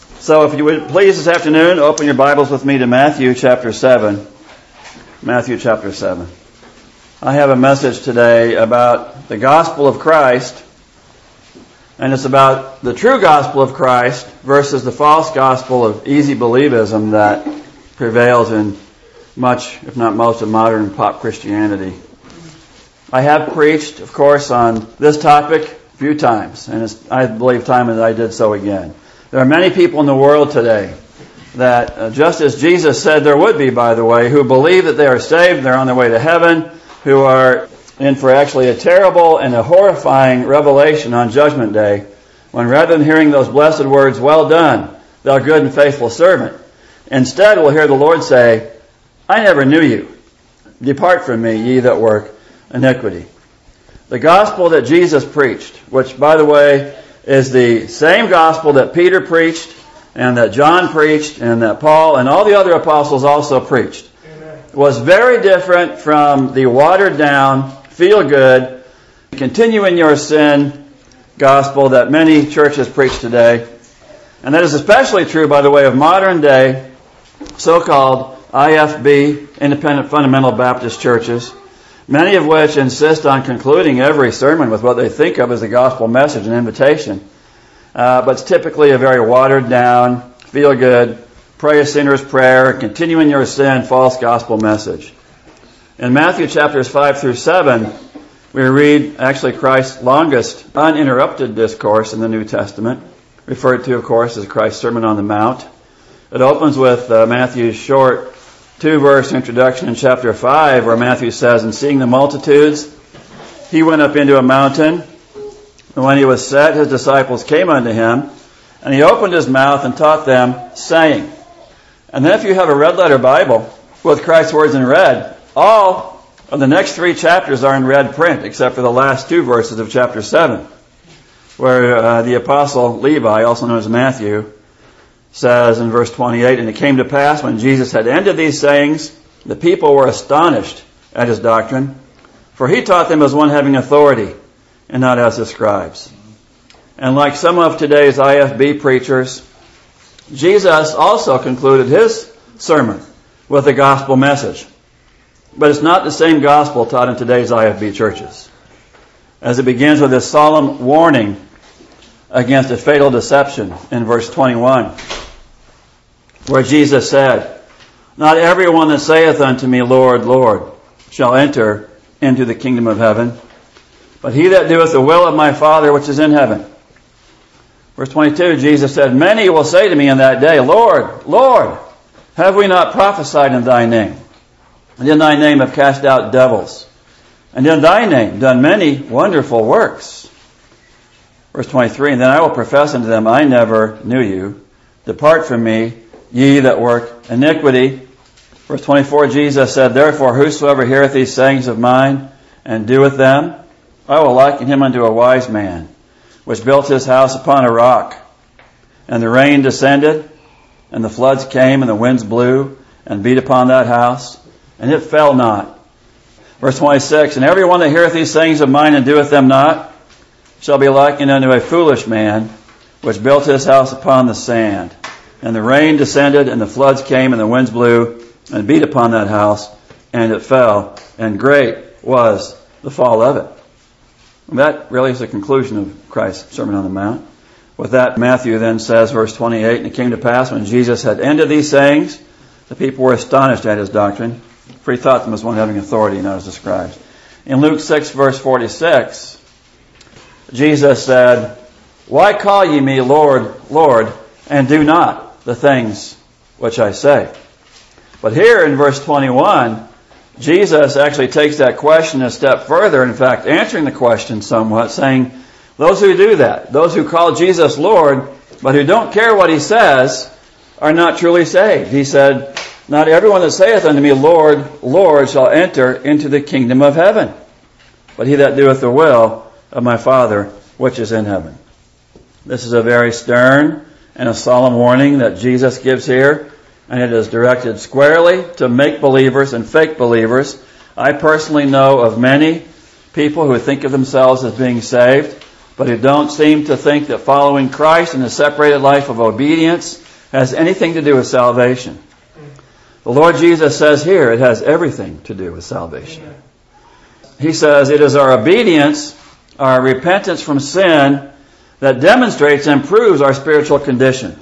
So if you would please this afternoon, open your Bibles with me to Matthew chapter 7. Matthew chapter 7. I have a message today about the gospel of Christ, and it's about the true gospel of Christ versus the false gospel of easy believism that prevails in much, if not most, of modern pop Christianity. I have preached, of course, on this topic a few times, and I believe time that I did so again. There are many people in the world today that, just as Jesus said there would be, by the way, who believe that they are saved, they're on their way to heaven, who are in for actually a terrible and a horrifying revelation on Judgment Day, when rather than hearing those blessed words, "Well done, thou good and faithful servant," instead we'll hear the Lord say, "I never knew you. Depart from me, ye that work iniquity." The gospel that Jesus preached, which, by the way, is the same gospel that Peter preached and that John preached and that Paul and all the other apostles also preached, was very different from the watered down, feel good, continue in your sin gospel that many churches preach today. And that is especially true, by the way, of modern day so-called IFB, Independent Fundamental Baptist churches, many of which insist on concluding every sermon with what they think of as the gospel message and invitation. But it's typically a very watered down, feel good, pray a sinner's prayer, continue in your sin, false gospel message. In Matthew chapters 5 through 7, we read actually Christ's longest uninterrupted discourse in the New Testament, referred to, of course, as Christ's Sermon on the Mount. It opens with Matthew's short 2-verse introduction in chapter 5, where Matthew says, "And seeing the multitudes, he went up into a mountain, and when he was set, his disciples came unto him, and he opened his mouth and taught them, saying." And then if you have a red letter Bible with Christ's words in red, all of the next 3 chapters are in red print, except for the last 2 verses of chapter 7, where the apostle Levi, also known as Matthew, says in verse 28, "And it came to pass, when Jesus had ended these sayings, the people were astonished at his doctrine, for he taught them as one having authority, and not as the scribes." And like some of today's IFB preachers, Jesus also concluded his sermon with a gospel message. But it's not the same gospel taught in today's IFB churches, as it begins with this solemn warning against a fatal deception in verse 21, where Jesus said, "Not everyone that saith unto me, Lord, Lord, shall enter into the kingdom of heaven, but he that doeth the will of my Father which is in heaven." Verse 22, Jesus said, "Many will say to me in that day, Lord, Lord, have we not prophesied in thy name? And in thy name have cast out devils, and in thy name done many wonderful works." Verse 23, "And then I will profess unto them, I never knew you. Depart from me, ye that work iniquity." Verse 24, Jesus said, "Therefore whosoever heareth these sayings of mine, and doeth them, I will liken him unto a wise man, which built his house upon a rock. And the rain descended, and the floods came, and the winds blew, and beat upon that house, and it fell not." Verse 26, "And every one that heareth these sayings of mine, and doeth them not, shall be likened unto a foolish man, which built his house upon the sand. And the rain descended, and the floods came, and the winds blew, and beat upon that house, and it fell, and great was the fall of it." And that really is the conclusion of Christ's Sermon on the Mount. With that, Matthew then says, verse 28, "And it came to pass, when Jesus had ended these sayings, the people were astonished at his doctrine, for he taught them as one having authority, not as the scribes." In Luke 6, verse 46, Jesus said, "Why call ye me Lord, Lord, and do not the things which I say?" But here in verse 21, Jesus actually takes that question a step further, in fact, answering the question somewhat, saying, those who do that, those who call Jesus Lord, but who don't care what he says, are not truly saved. He said, "Not everyone that saith unto me, Lord, Lord, shall enter into the kingdom of heaven, but he that doeth the will of my Father which is in heaven." This is a very stern and a solemn warning that Jesus gives here, and it is directed squarely to make-believers and fake believers. I personally know of many people who think of themselves as being saved, but who don't seem to think that following Christ in a separated life of obedience has anything to do with salvation. The Lord Jesus says here it has everything to do with salvation. He says it is our obedience, our repentance from sin, that demonstrates and proves our spiritual condition.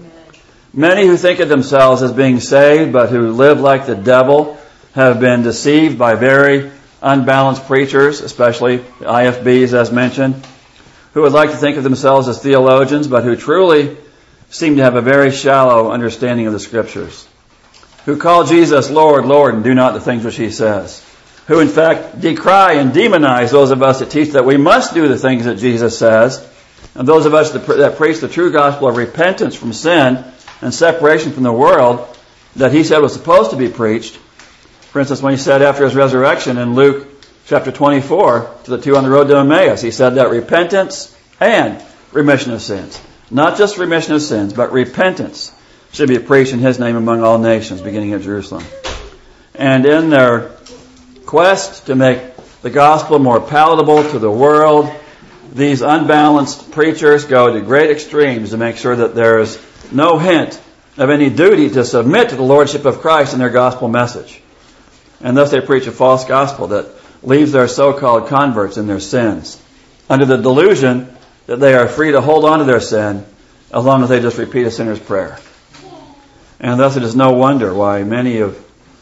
Many who think of themselves as being saved but who live like the devil have been deceived by very unbalanced preachers, especially the IFBs as mentioned, who would like to think of themselves as theologians but who truly seem to have a very shallow understanding of the Scriptures, who call Jesus Lord, Lord, and do not the things which He says, who in fact decry and demonize those of us that teach that we must do the things that Jesus says, and those of us that preach the true gospel of repentance from sin and separation from the world that He said was supposed to be preached. For instance, when He said after His resurrection in Luke chapter 24 to the two on the road to Emmaus, He said that repentance and remission of sins, not just remission of sins, but repentance should be preached in His name among all nations, beginning at Jerusalem. And in their quest to make the gospel more palatable to the world, these unbalanced preachers go to great extremes to make sure that there is no hint of any duty to submit to the lordship of Christ in their gospel message. And thus they preach a false gospel that leaves their so-called converts in their sins, under the delusion that they are free to hold on to their sin as long as they just repeat a sinner's prayer. And thus it is no wonder why many of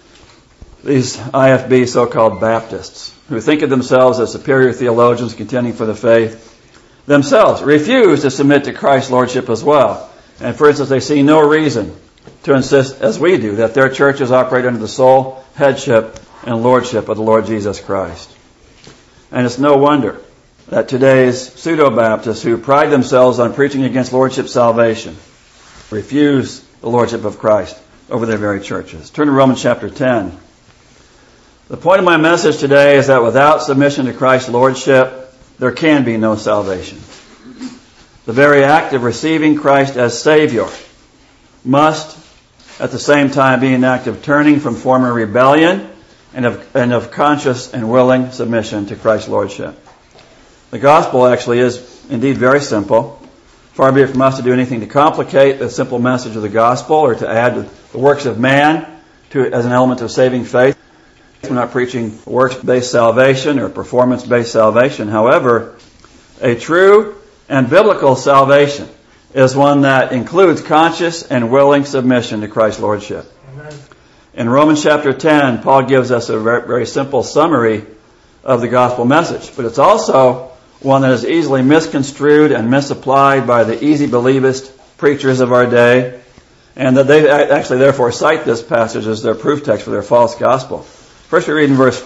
these IFB so-called Baptists, who think of themselves as superior theologians contending for the faith, themselves refuse to submit to Christ's lordship as well. And for instance, they see no reason to insist, as we do, that their churches operate under the sole headship and lordship of the Lord Jesus Christ. And it's no wonder that today's pseudo-Baptists who pride themselves on preaching against lordship salvation refuse the lordship of Christ over their very churches. Turn to Romans chapter 10. The point of my message today is that without submission to Christ's lordship, there can be no salvation. The very act of receiving Christ as Savior must, at the same time, be an act of turning from former rebellion and of conscious and willing submission to Christ's lordship. The gospel actually is indeed very simple. Far be it from us to do anything to complicate the simple message of the gospel or to add the works of man as an element of saving faith. We're not preaching works-based salvation or performance-based salvation. However, a true and biblical salvation is one that includes conscious and willing submission to Christ's lordship. Amen. In Romans chapter 10, Paul gives us a very, very simple summary of the gospel message, but it's also one that is easily misconstrued and misapplied by the easy believist preachers of our day, and that they actually therefore cite this passage as their proof text for their false gospel. First we read in verse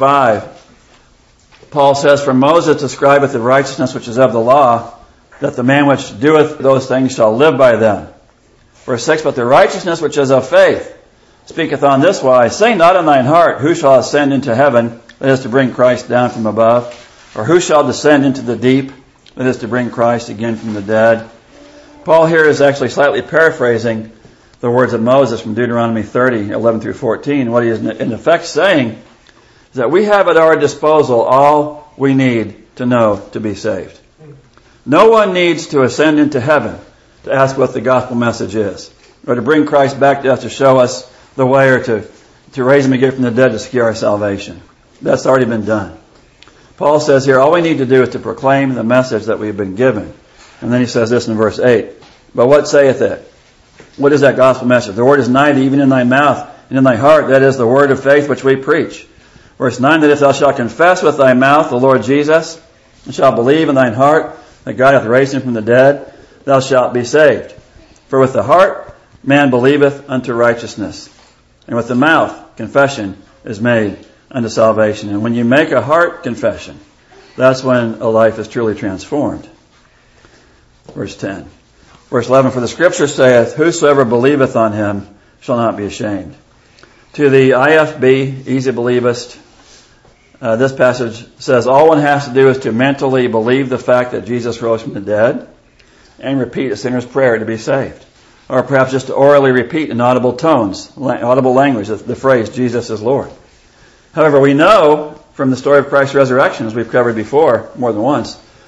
5, Paul says, "For Moses describeth the righteousness which is of the law, that the man which doeth those things shall live by them." Verse 6, "But the righteousness which is of faith speaketh on this wise, say not in thine heart, who shall ascend into heaven, that is to bring Christ down from above, or who shall descend into the deep, that is to bring Christ again from the dead." Paul here is actually slightly paraphrasing the words of Moses from Deuteronomy 30, 11 through 14. What he is in effect saying is that we have at our disposal all we need to know to be saved. No one needs to ascend into heaven to ask what the gospel message is, or to bring Christ back to us to show us the way, or to raise Him again from the dead to secure our salvation. That's already been done. Paul says here, all we need to do is to proclaim the message that we've been given. And then he says this in verse 8, "But what saith it?" What is that gospel message? "The word is nigh thee, even in thy mouth and in thy heart, that is the word of faith which we preach." Verse 9, "That if thou shalt confess with thy mouth the Lord Jesus, and shalt believe in thine heart that God hath raised Him from the dead, thou shalt be saved. For with the heart man believeth unto righteousness, and with the mouth confession is made unto salvation." And when you make a heart confession, that's when a life is truly transformed. Verse 10. Verse 11, "For the Scripture saith, whosoever believeth on Him shall not be ashamed." To the IFB, easy believist, this passage says all one has to do is to mentally believe the fact that Jesus rose from the dead and repeat a sinner's prayer to be saved. Or perhaps just to orally repeat in audible tones, audible language, the phrase, "Jesus is Lord." However, we know from the story of Christ's resurrection, as we've covered before more than once,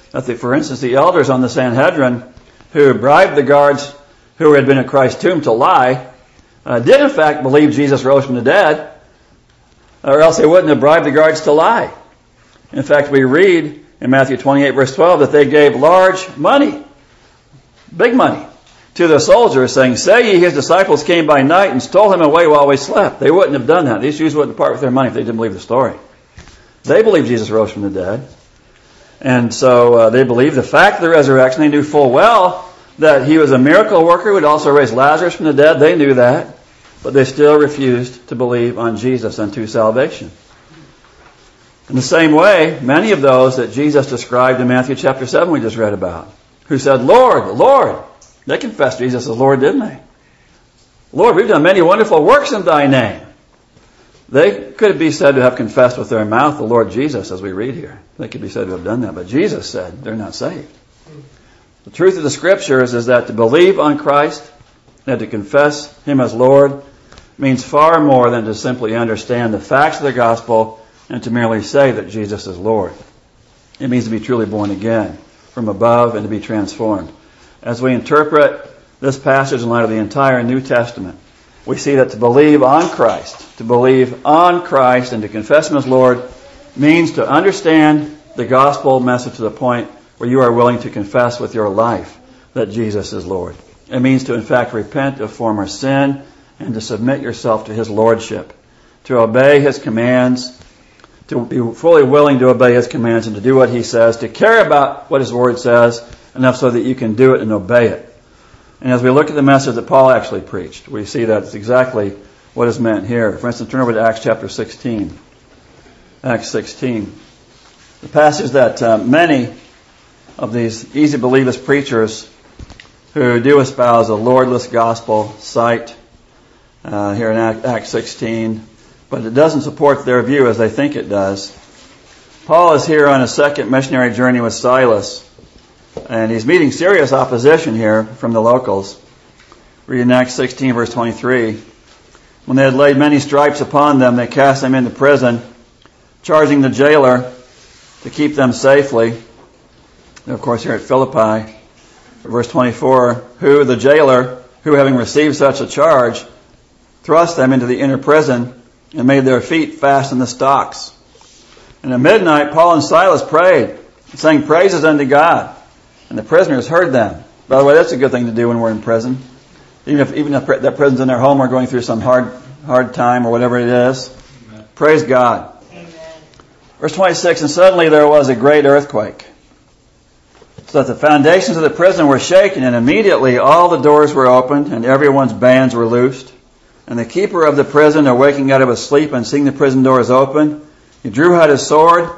For instance, the elders on the Sanhedrin who bribed the guards who had been at Christ's tomb to lie did in fact believe Jesus rose from the dead, or else they wouldn't have bribed the guards to lie. In fact, we read in Matthew 28 verse 12 that they gave large money, big money, to the soldiers, saying, "Say ye his disciples came by night and stole him away while we slept." They wouldn't have done that. These Jews wouldn't part with their money if they didn't believe the story. They believed Jesus rose from the dead. And so they believed the fact of the resurrection. They knew full well that he was a miracle worker who would also raise Lazarus from the dead. They knew that. But they still refused to believe on Jesus unto salvation. In the same way, many of those that Jesus described in Matthew chapter 7 we just read about, who said, "Lord, Lord," they confessed Jesus as Lord, didn't they? "Lord, we've done many wonderful works in thy name." They could be said to have confessed with their mouth the Lord Jesus, as we read here. They could be said to have done that. But Jesus said they're not saved. The truth of the Scriptures is that to believe on Christ and to confess Him as Lord means far more than to simply understand the facts of the gospel and to merely say that Jesus is Lord. It means to be truly born again from above and to be transformed. As we interpret this passage in light of the entire New Testament, we see that to believe on Christ and to confess Him as Lord means to understand the gospel message to the point where you are willing to confess with your life that Jesus is Lord. It means to in fact repent of former sin and to submit yourself to His lordship, to obey His commands, to be fully willing to obey His commands and to do what He says, to care about what His Word says enough so that you can do it and obey it. And as we look at the message that Paul actually preached, we see that it's exactly what is meant here. For instance, turn over to Acts chapter 16. Acts 16. The passage that many of these easy believers preachers who do espouse a Lordless gospel cite here in Acts 16, but it doesn't support their view as they think it does. Paul is here on a second missionary journey with Silas, and he's meeting serious opposition here from the locals. Read in Acts 16 verse 23. When they had laid many stripes upon them, they cast them into prison, charging the jailer to keep them safely. And of course here at Philippi, verse 24, who, the jailer, who having received such a charge, thrust them into the inner prison and made their feet fast in the stocks. And at midnight Paul and Silas prayed, sang praises unto God. And the prisoners heard them. By the way, that's a good thing to do when we're in prison. Even if that prison's in their home or going through some hard time or whatever it is. Amen. Praise God. Amen. Verse 26, and suddenly there was a great earthquake, so that the foundations of the prison were shaken, and immediately all the doors were opened, and everyone's bands were loosed. And the keeper of the prison, awaking out of his sleep and seeing the prison doors open, he drew out his sword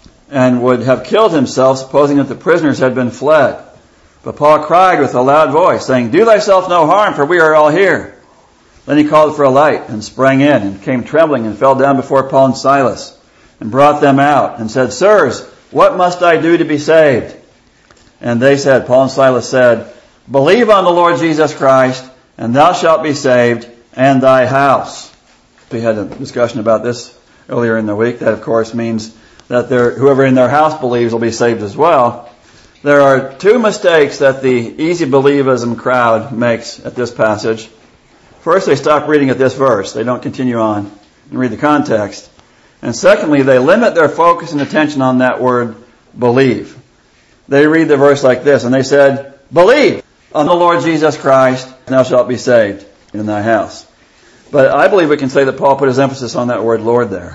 and would have killed himself, supposing that the prisoners had been fled. But Paul cried with a loud voice, saying, "Do thyself no harm, for we are all here." Then he called for a light and sprang in and came trembling and fell down before Paul and Silas and brought them out and said, "Sirs, what must I do to be saved?" And they said, Paul and Silas said, "Believe on the Lord Jesus Christ, and thou shalt be saved, and thy house." We had a discussion about this earlier in the week. That, of course, means that whoever in their house believes will be saved as well. There are two mistakes that the easy believism crowd makes at this passage. First, they stop reading at this verse. They don't continue on and read the context. And secondly, they limit their focus and attention on that word, believe. They read the verse like this, and they said, "Believe on the Lord Jesus Christ, and thou shalt be saved in thy house." But I believe we can say that Paul put his emphasis on that word Lord there.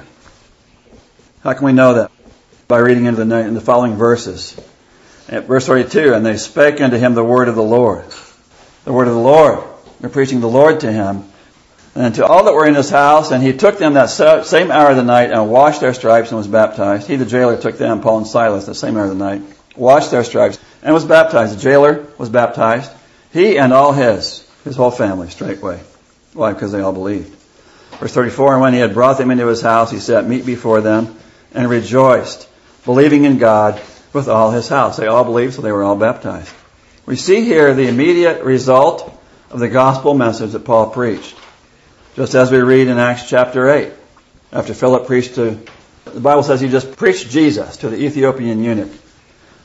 How can we know that? By reading into the following verses. At verse 32, and they spake unto him the word of the Lord. The word of the Lord. They're preaching the Lord to him. And to all that were in his house, and he took them that same hour of the night and washed their stripes and was baptized. He, the jailer, took them, Paul and Silas, the same hour of the night, washed their stripes and was baptized. The jailer was baptized. He and all his whole family straightway. Why? Because they all believed. Verse 34, and when he had brought them into his house, he set meat before them and rejoiced, believing in God with all his house. They all believed, so they were all baptized. We see here the immediate result of the gospel message that Paul preached. Just as we read in Acts chapter 8, after Philip preached the Bible says he just preached Jesus to the Ethiopian eunuch.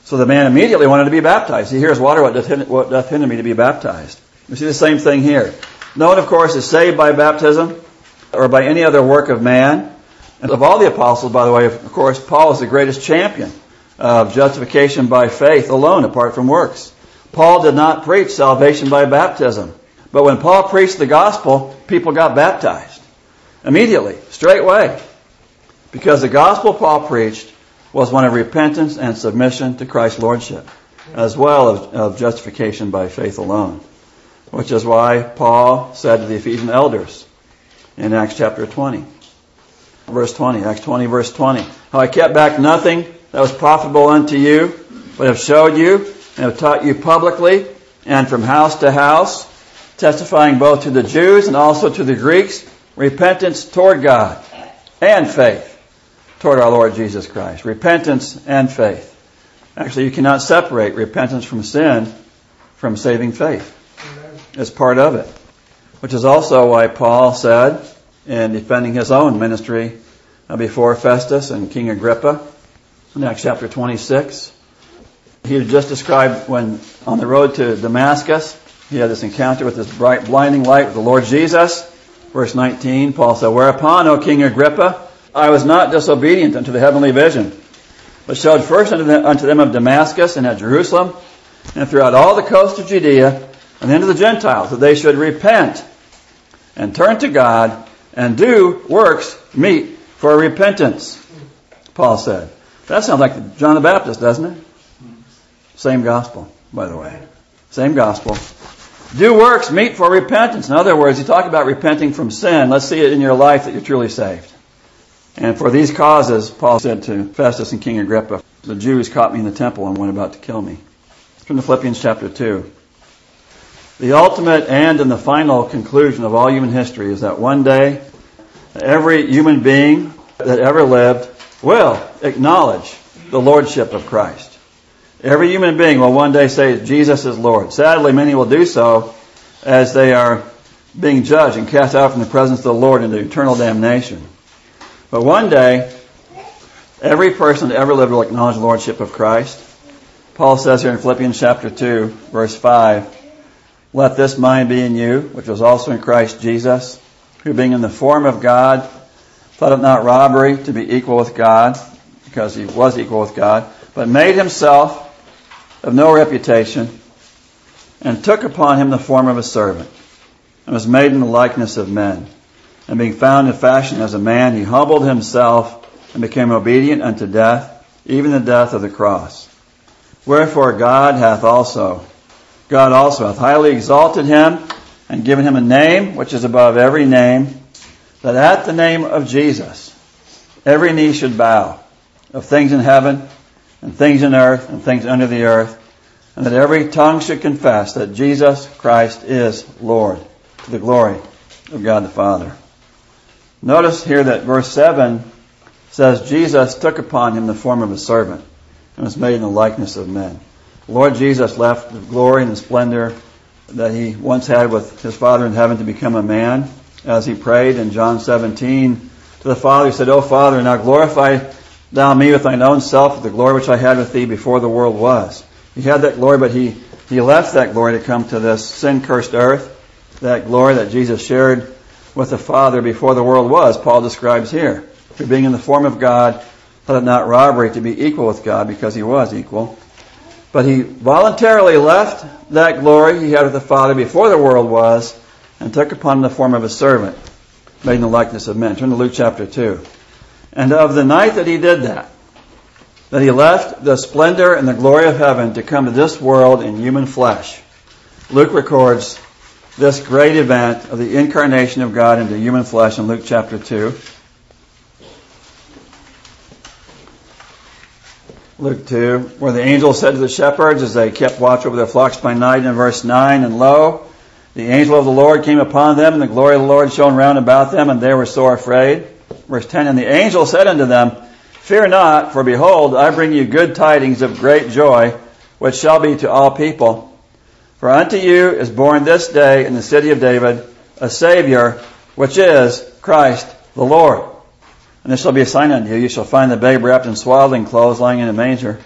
So the man immediately wanted to be baptized. He hears water, what doth hinder me to be baptized? We see the same thing here. No one, of course, is saved by baptism or by any other work of man. And of all the apostles, by the way, of course, Paul is the greatest champion of justification by faith alone, apart from works. Paul did not preach salvation by baptism. But when Paul preached the gospel, people got baptized. Immediately, straight away. Because the gospel Paul preached was one of repentance and submission to Christ's lordship, as well of justification by faith alone. Which is why Paul said to the Ephesian elders in Acts chapter 20, verse 20, Acts 20, verse 20, how I kept back nothing that was profitable unto you, but have showed you and have taught you publicly and from house to house, testifying both to the Jews and also to the Greeks, repentance toward God and faith toward our Lord Jesus Christ. Repentance and faith. Actually, you cannot separate repentance from sin from saving faith. It's part of it. Which is also why Paul said, in defending his own ministry before Festus and King Agrippa, in Acts chapter 26, he had just described when on the road to Damascus, he had this encounter with this bright, blinding light with the Lord Jesus. Verse 19, Paul said, Whereupon, O King Agrippa, I was not disobedient unto the heavenly vision, but showed first unto them of Damascus and at Jerusalem, and throughout all the coast of Judea, and then to the Gentiles, that they should repent and turn to God and do works meet for repentance, Paul said. That sounds like John the Baptist, doesn't it? Same gospel, by the way. Same gospel. Do works meet for repentance. In other words, you talk about repenting from sin. Let's see it in your life that you're truly saved. And for these causes, Paul said to Festus and King Agrippa, the Jews caught me in the temple and went about to kill me. From the Philippians chapter 2. The ultimate and the final conclusion of all human history is that one day, every human being that ever lived will acknowledge the lordship of Christ. Every human being will one day say Jesus is Lord. Sadly, many will do so as they are being judged and cast out from the presence of the Lord into eternal damnation. But one day, every person that ever lived will acknowledge the lordship of Christ. Paul says here in Philippians chapter 2, verse 5, Let this mind be in you, which was also in Christ Jesus, who being in the form of God, thought it not robbery to be equal with God, because he was equal with God, but made himself of no reputation, and took upon him the form of a servant, and was made in the likeness of men. And being found in fashion as a man, he humbled himself, and became obedient unto death, even the death of the cross. Wherefore God also hath highly exalted him, and given him a name which is above every name, that at the name of Jesus every knee should bow, of things in heaven, and things in earth, and things under the earth, and that every tongue should confess that Jesus Christ is Lord, to the glory of God the Father. Notice here that verse 7 says Jesus took upon him the form of a servant, and was made in the likeness of men. The Lord Jesus left the glory and the splendor that he once had with his Father in heaven to become a man, as he prayed in John 17 to the Father. He said, O Father, now glorify thou me with thine own self, with the glory which I had with thee before the world was. He had that glory, but he left that glory to come to this sin-cursed earth. That glory that Jesus shared with the Father before the world was, Paul describes here. For being in the form of God, thought it not robbery to be equal with God, because he was equal. But he voluntarily left that glory he had with the Father before the world was, and took upon him the form of a servant, made in the likeness of men. Turn to Luke chapter 2. And of the night that he did that he left the splendor and the glory of heaven to come to this world in human flesh, Luke records this great event of the incarnation of God into human flesh in Luke chapter 2. Luke 2, where the angel said to the shepherds as they kept watch over their flocks by night, in verse 9, And lo, the angel of the Lord came upon them, and the glory of the Lord shone round about them, and they were sore afraid. Verse 10, And the angel said unto them, Fear not, for behold, I bring you good tidings of great joy, which shall be to all people. For unto you is born this day in the city of David a Savior, which is Christ the Lord. And this shall be a sign unto you. You shall find the babe wrapped in swaddling clothes, lying in a manger.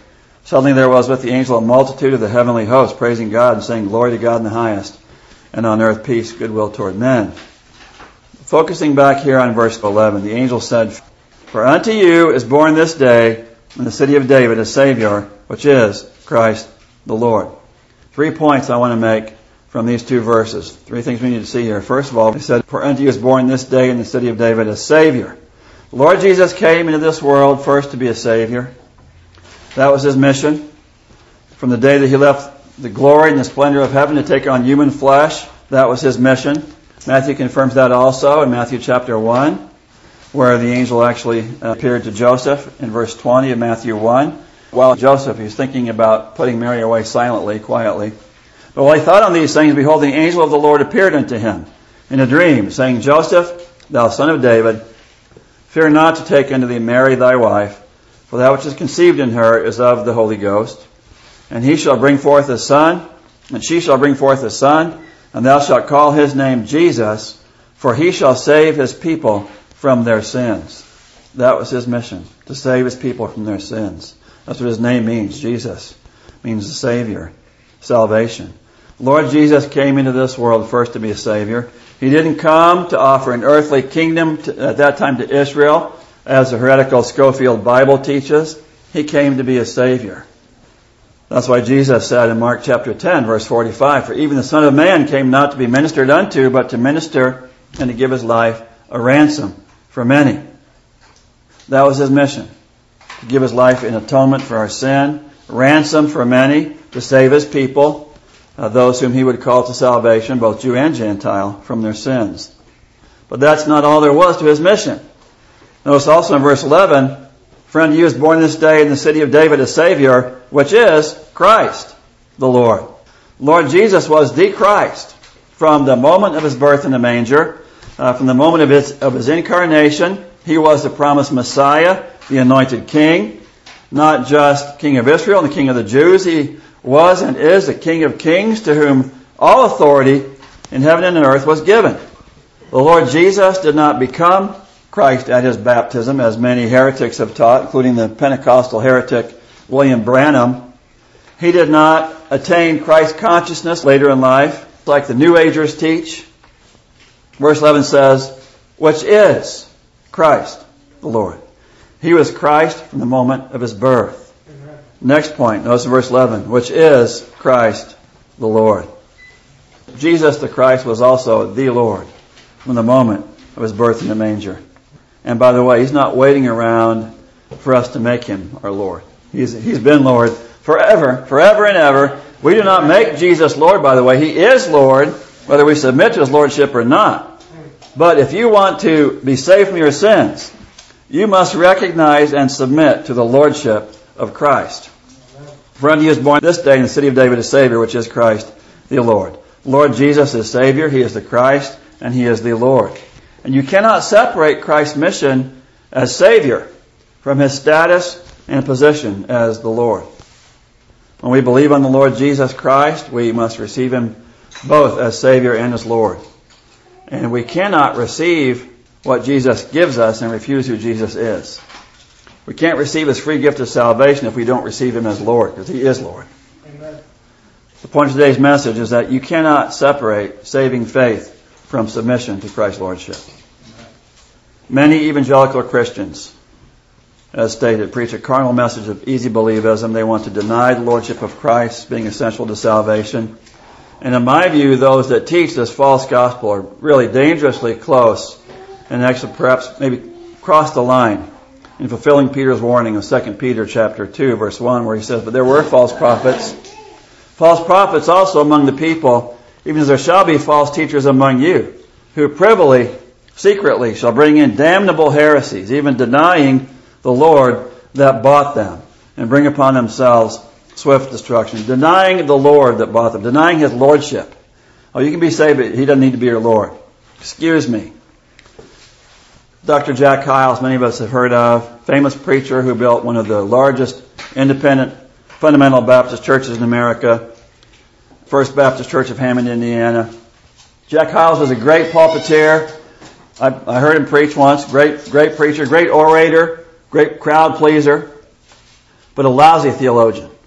Suddenly there was with the angel a multitude of the heavenly host, praising God and saying, Glory to God in the highest, and on earth peace, goodwill toward men. Focusing back here on verse 11, the angel said, For unto you is born this day in the city of David a Savior, which is Christ the Lord. 3 points I want to make from these 2 verses. 3 things we need to see here. First of all, he said, For unto you is born this day in the city of David a Savior. The Lord Jesus came into this world first to be a Savior. That was His mission. From the day that He left the glory and the splendor of heaven to take on human flesh, that was His mission. Matthew confirms that also in Matthew chapter 1, where the angel actually appeared to Joseph in verse 20 of Matthew 1. While Joseph, he's thinking about putting Mary away silently, quietly. But while he thought on these things, behold, the angel of the Lord appeared unto him in a dream, saying, Joseph, thou son of David, fear not to take unto thee Mary thy wife, for that which is conceived in her is of the Holy Ghost. And he shall bring forth a son, and she shall bring forth a son, and thou shalt call his name Jesus, for he shall save his people from their sins. That was his mission, to save his people from their sins. That's what his name means. Jesus means the Savior, salvation. Lord Jesus came into this world first to be a Savior. He didn't come to offer an earthly kingdom at that time to Israel, as the heretical Scofield Bible teaches. He came to be a Savior. That's why Jesus said in Mark chapter 10, verse 45, For even the Son of Man came not to be ministered unto, but to minister and to give His life a ransom for many. That was His mission, to give His life in atonement for our sin, ransom for many, to save His people, those whom He would call to salvation, both Jew and Gentile, from their sins. But that's not all there was to His mission. Notice also in verse 11, For unto you is born this day in the city of David a Savior, which is Christ the Lord. Lord Jesus was the Christ from the moment of His birth in the manger, from the moment of His incarnation. He was the promised Messiah, the anointed King, not just King of Israel and the King of the Jews. He was and is the King of Kings, to whom all authority in heaven and on earth was given. The Lord Jesus did not become Christ at His baptism, as many heretics have taught, including the Pentecostal heretic William Branham. He did not attain Christ consciousness later in life, like the New Agers teach. Verse 11 says, Which is Christ the Lord. He was Christ from the moment of His birth. Amen. Next point, notice in verse 11, Which is Christ the Lord. Jesus the Christ was also the Lord from the moment of His birth in the manger. And by the way, He's not waiting around for us to make Him our Lord. He's been Lord forever and ever. We do not make Jesus Lord, by the way. He is Lord, whether we submit to His Lordship or not. But if you want to be saved from your sins, you must recognize and submit to the Lordship of Christ. For unto you is born this day in the city of David a Savior, which is Christ the Lord. Lord Jesus is Savior, He is the Christ, and He is the Lord. And you cannot separate Christ's mission as Savior from His status and position as the Lord. When we believe on the Lord Jesus Christ, we must receive Him both as Savior and as Lord. And we cannot receive what Jesus gives us and refuse who Jesus is. We can't receive His free gift of salvation if we don't receive Him as Lord, because He is Lord. Amen. The point of today's message is that you cannot separate saving faith from submission to Christ's Lordship. Amen. Many evangelical Christians, as stated, preach a carnal message of easy believism. They want to deny the Lordship of Christ being essential to salvation. And in my view, those that teach this false gospel are really dangerously close and actually perhaps maybe cross the line in fulfilling Peter's warning in 2 Peter chapter 2, verse 1, where he says, But there were false prophets also among the people, even as there shall be false teachers among you, who privily, secretly, shall bring in damnable heresies, even denying the Lord that bought them, and bring upon themselves swift destruction. Denying the Lord that bought them, denying His Lordship. Oh, you can be saved, but He doesn't need to be your Lord. Excuse me. Dr. Jack Hyles, many of us have heard of, famous preacher who built one of the largest independent fundamental Baptist churches in America, First Baptist Church of Hammond, Indiana. Jack Hyles was a great pulpiteer. I heard him preach once. Great preacher, great orator, great crowd pleaser, but a lousy theologian.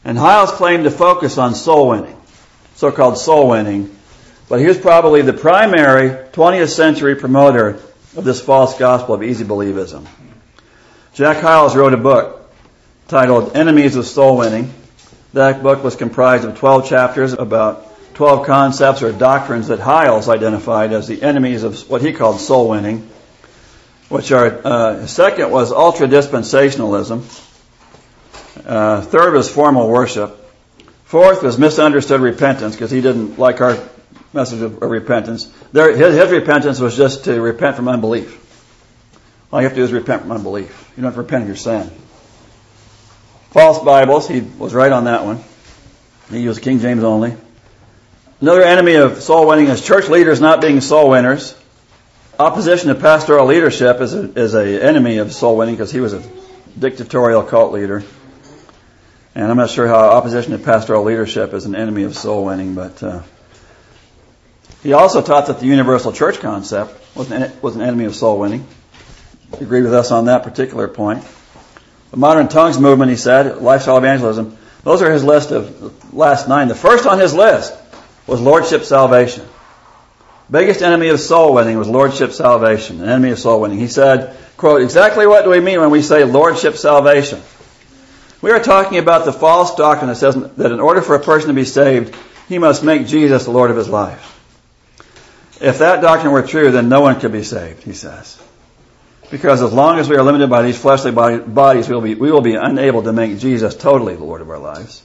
And Hyles claimed to focus on soul winning, so-called soul winning, but he was probably the primary 20th century promoter of this false gospel of easy believism. Jack Hyles wrote a book titled Enemies of Soul Winning. That book was comprised of 12 chapters about 12 concepts or doctrines that Hyles identified as the enemies of what he called soul winning, which are, second was ultra-dispensationalism. Third was formal worship. Fourth was misunderstood repentance, because he didn't like our message of repentance. His repentance was just to repent from unbelief. All you have to do is repent from unbelief. You don't have to repent of your sin. False Bibles, he was right on that one. He used King James only. Another enemy of soul winning is church leaders not being soul winners. Opposition to pastoral leadership is an enemy of soul winning, because he was a dictatorial cult leader. And I'm not sure how opposition to pastoral leadership is an enemy of soul winning, but he also taught that the universal church concept was an enemy of soul winning. He agreed with us on that particular point. The modern tongues movement, he said, lifestyle evangelism, those are his list of last 9. The first on his list was lordship salvation. Biggest enemy of soul winning was lordship salvation, an enemy of soul winning. He said, quote, exactly what do we mean when we say lordship salvation? We are talking about the false doctrine that says that in order for a person to be saved, he must make Jesus the Lord of his life. If that doctrine were true, then no one could be saved, he says. Because as long as we are limited by these fleshly bodies, we will be unable to make Jesus totally the Lord of our lives.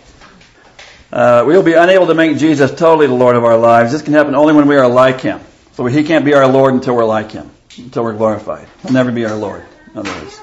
We will be unable to make Jesus totally the Lord of our lives. This can happen only when we are like Him. So He can't be our Lord until we're like Him, until we're glorified. He'll never be our Lord, in other words.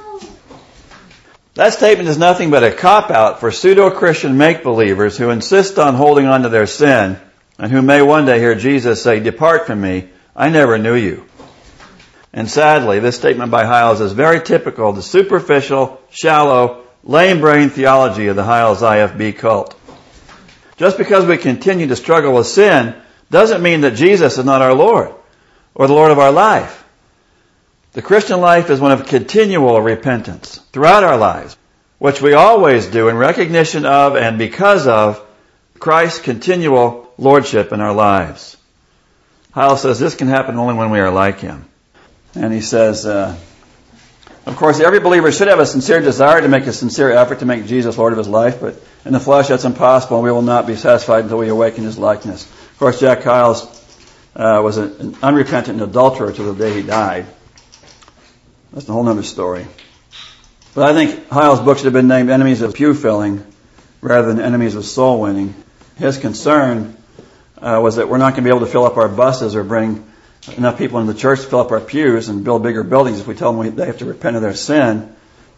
That statement is nothing but a cop-out for pseudo-Christian make-believers who insist on holding on to their sin and who may one day hear Jesus say, "Depart from me, I never knew you." And sadly, this statement by Hyles is very typical of the superficial, shallow, lame-brained theology of the Hyles IFB cult. Just because we continue to struggle with sin doesn't mean that Jesus is not our Lord or the Lord of our life. The Christian life is one of continual repentance throughout our lives, which we always do in recognition of and because of Christ's continual lordship in our lives. Hyles says this can happen only when we are like Him. And he says, of course, every believer should have a sincere desire to make a sincere effort to make Jesus Lord of his life, but in the flesh that's impossible, and we will not be satisfied until we awaken His likeness. Of course, Jack Hyles was an unrepentant adulterer to the day he died. That's a whole other story. But I think Hyles' book should have been named Enemies of Pew Filling rather than Enemies of Soul Winning. His concern was that we're not going to be able to fill up our buses or bring enough people into the church to fill up our pews and build bigger buildings if we tell them they have to repent of their sin.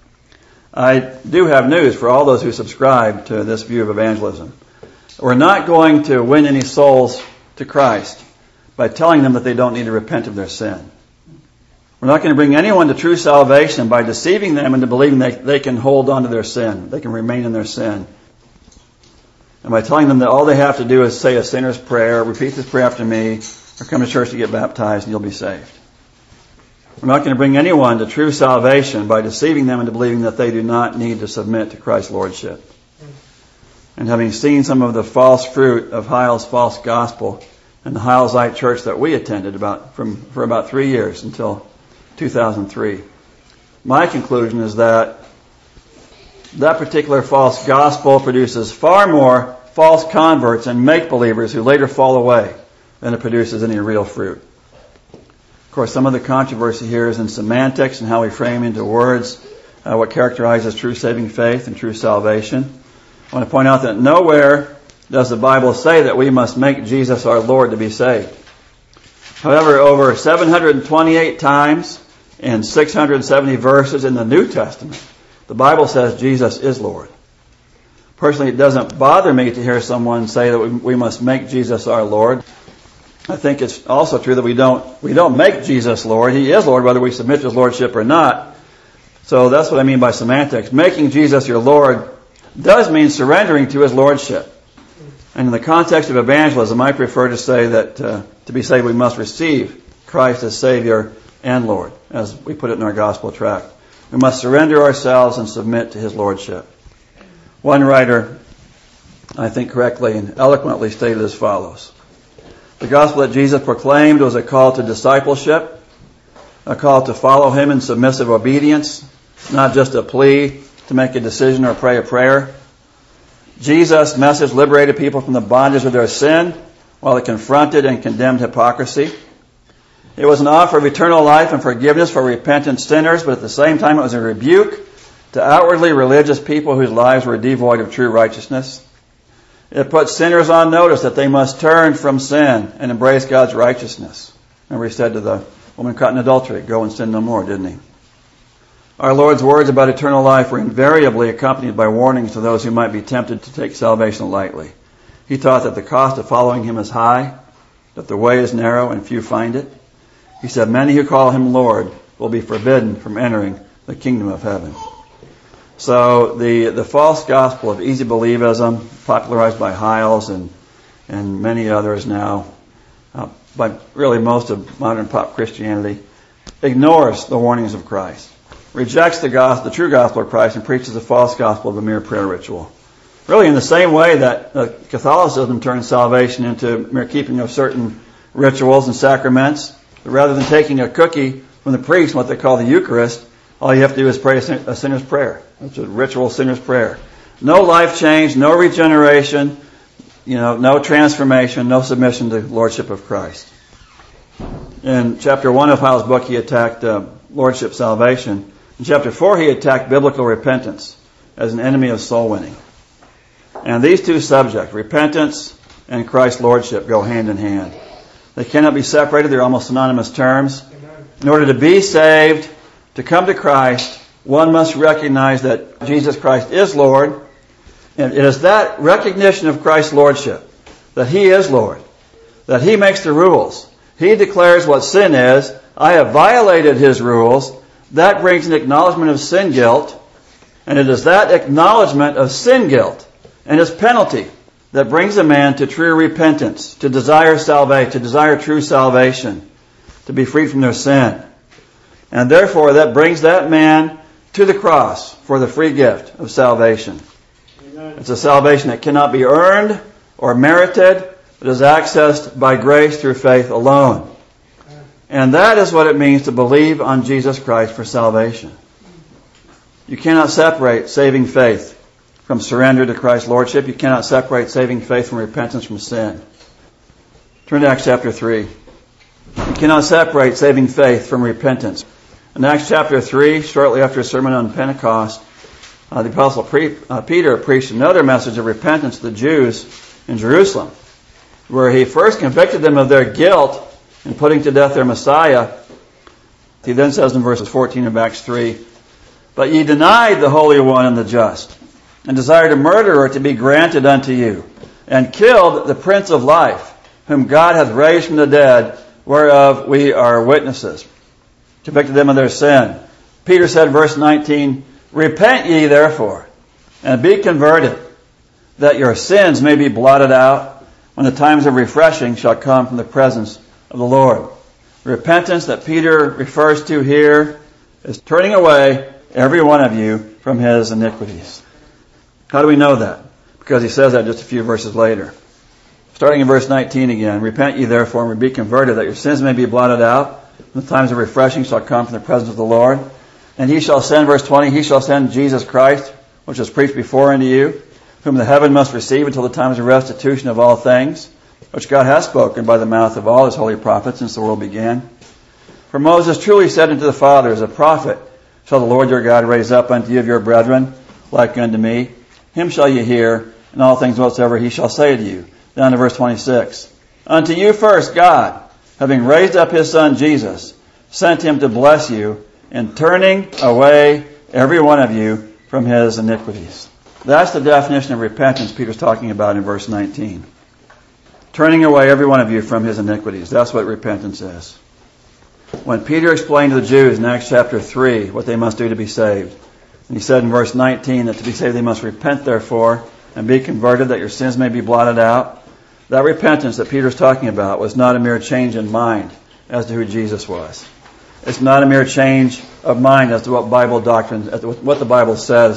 I do have news for all those who subscribe to this view of evangelism. We're not going to win any souls to Christ by telling them that they don't need to repent of their sin. We're not going to bring anyone to true salvation by deceiving them into believing they can hold on to their sin, they can remain in their sin. And by telling them that all they have to do is say a sinner's prayer, repeat this prayer after me, or come to church to get baptized and you'll be saved. We're not going to bring anyone to true salvation by deceiving them into believing that they do not need to submit to Christ's lordship. And having seen some of the false fruit of Hyles' false gospel in the Hylesite church that we attended for about 3 years until 2003, my conclusion is that particular false gospel produces far more false converts and make-believers who later fall away than it produces any real fruit. Of course, some of the controversy here is in semantics and how we frame into words what characterizes true saving faith and true salvation. I want to point out that nowhere does the Bible say that we must make Jesus our Lord to be saved. However, over 728 times in 670 verses in the New Testament, the Bible says Jesus is Lord. Personally, it doesn't bother me to hear someone say that we must make Jesus our Lord. I think it's also true that we don't make Jesus Lord. He is Lord whether we submit to His Lordship or not. So that's what I mean by semantics. Making Jesus your Lord does mean surrendering to His Lordship. And in the context of evangelism, I prefer to say that to be saved we must receive Christ as Savior and Lord, as we put it in our gospel tract. We must surrender ourselves and submit to His Lordship. One writer I think correctly and eloquently stated as follows. The gospel that Jesus proclaimed was a call to discipleship, a call to follow him in submissive obedience, not just a plea to make a decision or pray a prayer. Jesus' message liberated people from the bondage of their sin while it confronted and condemned hypocrisy. It was an offer of eternal life and forgiveness for repentant sinners, but at the same time it was a rebuke to outwardly religious people whose lives were devoid of true righteousness. It put sinners on notice that they must turn from sin and embrace God's righteousness. Remember he said to the woman caught in adultery, go and sin no more, didn't he? Our Lord's words about eternal life were invariably accompanied by warnings to those who might be tempted to take salvation lightly. He taught that the cost of following him is high, that the way is narrow and few find it. He said many who call him Lord will be forbidden from entering the kingdom of heaven. So the false gospel of easy believism, popularized by Hiles and many others now, by really most of modern pop Christianity, ignores the warnings of Christ, rejects the true gospel of Christ, and preaches the false gospel of a mere prayer ritual. Really in the same way that Catholicism turns salvation into mere keeping of certain rituals and sacraments, rather than taking a cookie from the priest, what they call the Eucharist, all you have to do is pray a sinner's prayer. It's a ritual sinner's prayer. No life change, no regeneration, no transformation, no submission to the Lordship of Christ. In chapter 1 of Hiles' book, he attacked Lordship salvation. In chapter 4, he attacked biblical repentance as an enemy of soul winning. And these two subjects, repentance and Christ's Lordship, go hand in hand. They cannot be separated. They're almost synonymous terms. In order to be saved, to come to Christ, one must recognize that Jesus Christ is Lord. And it is that recognition of Christ's Lordship, that He is Lord, that He makes the rules. He declares what sin is. I have violated His rules. That brings an acknowledgement of sin guilt. And it is that acknowledgement of sin guilt and its penalty that brings a man to true repentance, to desire salvation, to desire true salvation, to be freed from their sin. And therefore that brings that man to the cross for the free gift of salvation. Amen. It's a salvation that cannot be earned or merited, but is accessed by grace through faith alone. Amen. And that is what it means to believe on Jesus Christ for salvation. You cannot separate saving faith from surrender to Christ's Lordship. You cannot separate saving faith from repentance from sin. Turn to Acts chapter 3. You cannot separate saving faith from repentance. In Acts chapter 3, shortly after a sermon on Pentecost, the Apostle Peter preached another message of repentance to the Jews in Jerusalem, where he first convicted them of their guilt in putting to death their Messiah. He then says in verses 14 of Acts 3, "But ye denied the Holy One and the just, and desired a murderer to be granted unto you, and killed the Prince of Life, whom God hath raised from the dead, whereof we are witnesses." Convicted them of their sin. Peter said in verse 19, "Repent ye therefore, and be converted, that your sins may be blotted out, when the times of refreshing shall come from the presence of the Lord." Repentance that Peter refers to here is turning away every one of you from his iniquities. How do we know that? Because he says that just a few verses later. Starting in verse 19 again, "Repent ye therefore, and be converted, that your sins may be blotted out, when the times of refreshing shall come from the presence of the Lord. And he shall send," verse 20, "he shall send Jesus Christ, which was preached before unto you, whom the heaven must receive until the times of restitution of all things, which God hath spoken by the mouth of all his holy prophets since the world began. For Moses truly said unto the fathers, A prophet shall the Lord your God raise up unto you of your brethren, like unto me. Him shall ye hear, and all things whatsoever he shall say to you." Down to verse 26. "Unto you first God, having raised up his Son Jesus, sent him to bless you, in turning away every one of you from his iniquities." That's the definition of repentance Peter's talking about in verse 19. Turning away every one of you from his iniquities. That's what repentance is. When Peter explained to the Jews in Acts chapter 3 what they must do to be saved, and he said in verse 19 that to be saved they must repent therefore and be converted, that your sins may be blotted out. That repentance that Peter's talking about was not a mere change in mind as to who Jesus was. It's not a mere change of mind as to what Bible doctrine, as to what the Bible says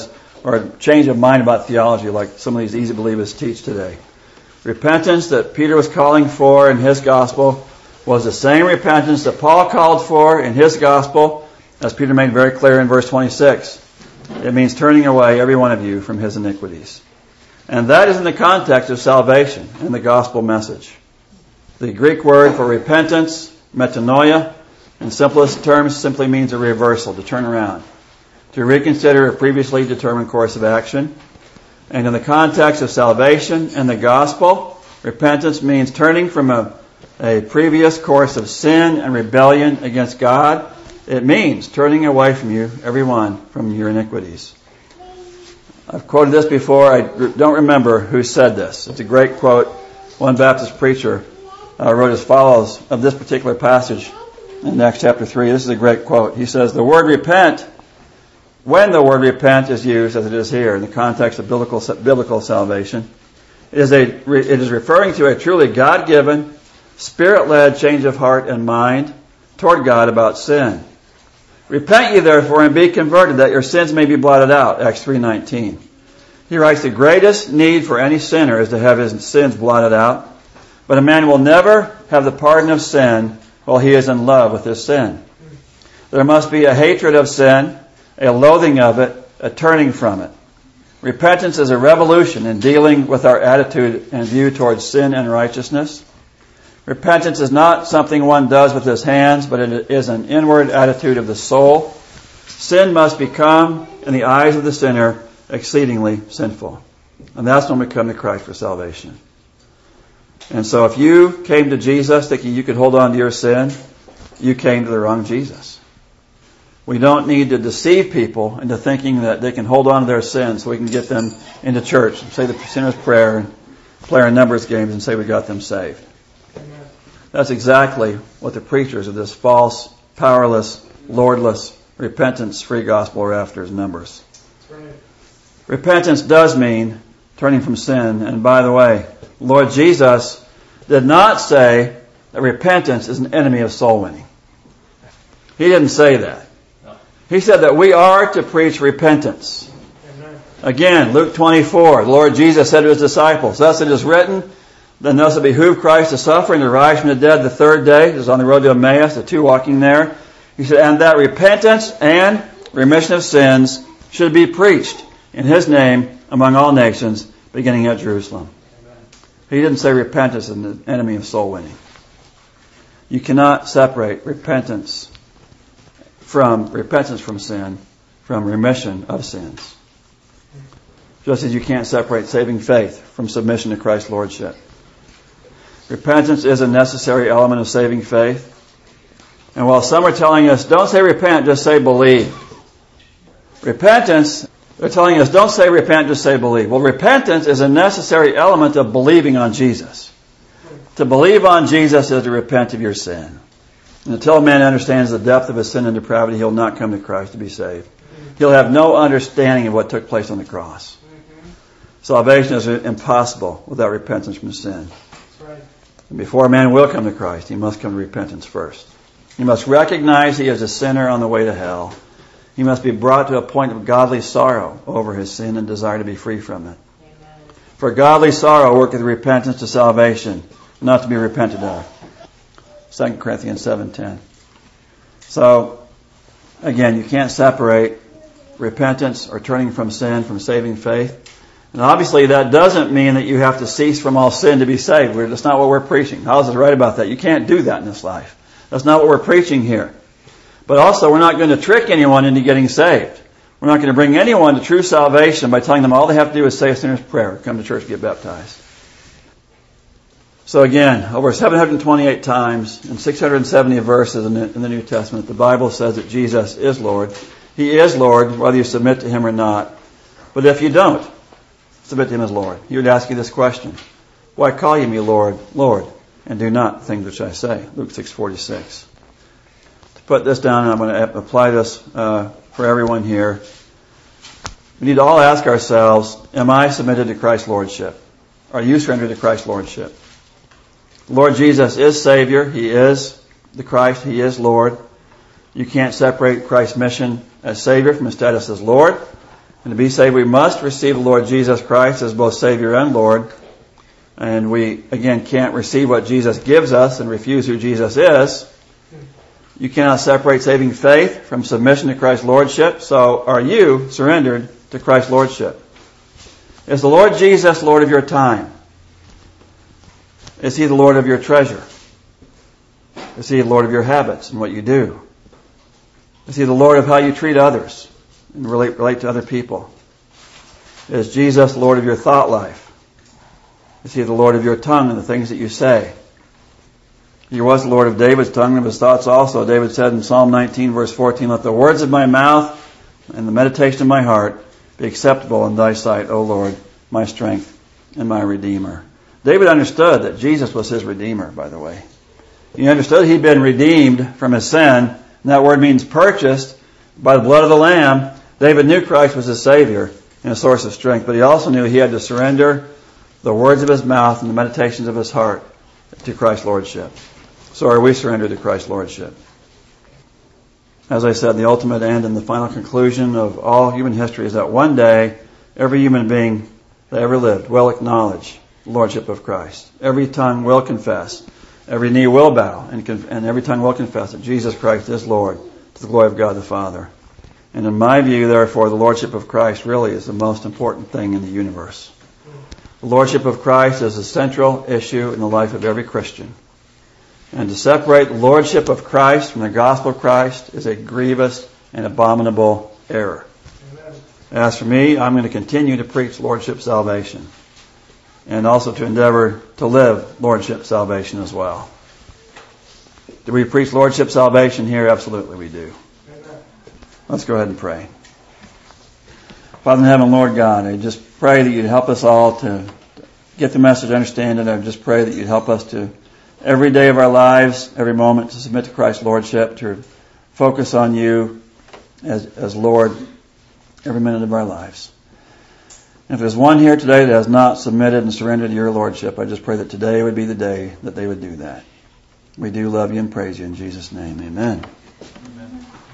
or a change of mind about theology like some of these easy believers teach today. Repentance that Peter was calling for in his gospel was the same repentance that Paul called for in his gospel, as Peter made very clear in verse 26. It means turning away, every one of you, from his iniquities. And that is in the context of salvation and the gospel message. The Greek word for repentance, metanoia, in simplest terms simply means a reversal, to turn around, to reconsider a previously determined course of action. And in the context of salvation and the gospel, repentance means turning from a previous course of sin and rebellion against God. It means turning away from you, everyone, from your iniquities. I've quoted this before. I don't remember who said this. It's a great quote. One Baptist preacher wrote as follows of this particular passage in Acts chapter 3. This is a great quote. He says, "The word repent, when the word repent is used, as it is here, in the context of biblical salvation, it is referring to a truly God-given, Spirit-led change of heart and mind toward God about sin. Repent ye therefore and be converted, that your sins may be blotted out." Acts 3:19. He writes, the greatest need for any sinner is to have his sins blotted out. But a man will never have the pardon of sin while he is in love with his sin. There must be a hatred of sin, a loathing of it, a turning from it. Repentance is a revolution in dealing with our attitude and view towards sin and righteousness. Repentance is not something one does with his hands, but it is an inward attitude of the soul. Sin must become, in the eyes of the sinner, exceedingly sinful. And that's when we come to Christ for salvation. And so if you came to Jesus thinking you could hold on to your sin, you came to the wrong Jesus. We don't need to deceive people into thinking that they can hold on to their sins so we can get them into church and say the sinner's prayer and play our numbers games and say we got them saved. That's exactly what the preachers of this false, powerless, lordless, repentance-free gospel are after, is numbers. That's right. Repentance does mean turning from sin. And by the way, Lord Jesus did not say that repentance is an enemy of soul winning. He didn't say that. He said that we are to preach repentance. Amen. Again, Luke 24, the Lord Jesus said to his disciples, "Thus it is written, then thus it behooved Christ to suffer and to rise from the dead the third day." He was on the road to Emmaus, the two walking there. He said, "And that repentance and remission of sins should be preached in his name among all nations, beginning at Jerusalem." Amen. He didn't say repentance is an enemy of soul winning. You cannot separate repentance from sin, from remission of sins. Just as you can't separate saving faith from submission to Christ's lordship. Repentance is a necessary element of saving faith. And while some are telling us, don't say repent, just say believe. Repentance, they're telling us, don't say repent, just say believe. Well, repentance is a necessary element of believing on Jesus. To believe on Jesus is to repent of your sin. And until a man understands the depth of his sin and depravity, he'll not come to Christ to be saved. He'll have no understanding of what took place on the cross. Salvation is impossible without repentance from sin. And before a man will come to Christ, he must come to repentance first. He must recognize he is a sinner on the way to hell. He must be brought to a point of godly sorrow over his sin and desire to be free from it. Amen. For godly sorrow worketh repentance to salvation, not to be repented of. 2 Corinthians 7:10. So, again, you can't separate repentance or turning from sin from saving faith. And obviously that doesn't mean that you have to cease from all sin to be saved. That's not what we're preaching. Howells is right about that. You can't do that in this life. That's not what we're preaching here. But also, we're not going to trick anyone into getting saved. We're not going to bring anyone to true salvation by telling them all they have to do is say a sinner's prayer, come to church, and get baptized. So again, over 728 times in 670 verses in the New Testament, the Bible says that Jesus is Lord. He is Lord, whether you submit to him or not. But if you don't submit to him as Lord, he would ask you this question: why call you me Lord, Lord, and do not the things which I say? Luke 6:46. To put this down, and I'm going to apply this for everyone here. We need to all ask ourselves, am I submitted to Christ's Lordship? Are you surrendered to Christ's Lordship? Lord Jesus is Savior. He is the Christ. He is Lord. You can't separate Christ's mission as Savior from his status as Lord. And to be saved, we must receive the Lord Jesus Christ as both Savior and Lord. And we, again, can't receive what Jesus gives us and refuse who Jesus is. You cannot separate saving faith from submission to Christ's Lordship. So are you surrendered to Christ's Lordship? Is the Lord Jesus Lord of your time? Is He the Lord of your treasure? Is He the Lord of your habits and what you do? Is He the Lord of how you treat others and relate to other people? Is Jesus Lord of your thought life? Is He the Lord of your tongue and the things that you say? He was the Lord of David's tongue and of his thoughts also. David said in Psalm 19 verse 14, "Let the words of my mouth and the meditation of my heart be acceptable in thy sight, O Lord, my strength and my Redeemer." David understood that Jesus was his Redeemer, by the way. He understood he'd been redeemed from his sin, and that word means purchased by the blood of the Lamb. David knew Christ was his Savior and a source of strength, but he also knew he had to surrender the words of his mouth and the meditations of his heart to Christ's Lordship. So are we surrendered to Christ's Lordship? As I said, the ultimate end and the final conclusion of all human history is that one day, every human being that ever lived will acknowledge the Lordship of Christ. Every tongue will confess, every knee will bow, and every tongue will confess that Jesus Christ is Lord, to the glory of God the Father. And in my view, therefore, the Lordship of Christ really is the most important thing in the universe. The Lordship of Christ is a central issue in the life of every Christian. And to separate the Lordship of Christ from the gospel of Christ is a grievous and abominable error. Amen. As for me, I'm going to continue to preach Lordship salvation and also to endeavor to live Lordship salvation as well. Do we preach Lordship salvation here? Absolutely we do. Amen. Let's go ahead and pray. Father in heaven, Lord God, I just pray that you'd help us all to get the message, understand it. I just pray that you'd help us to every day of our lives, every moment, to submit to Christ's Lordship, to focus on you as Lord every minute of our lives. And if there's one here today that has not submitted and surrendered to your Lordship, I just pray that today would be the day that they would do that. We do love you and praise you in Jesus' name. Amen. Amen.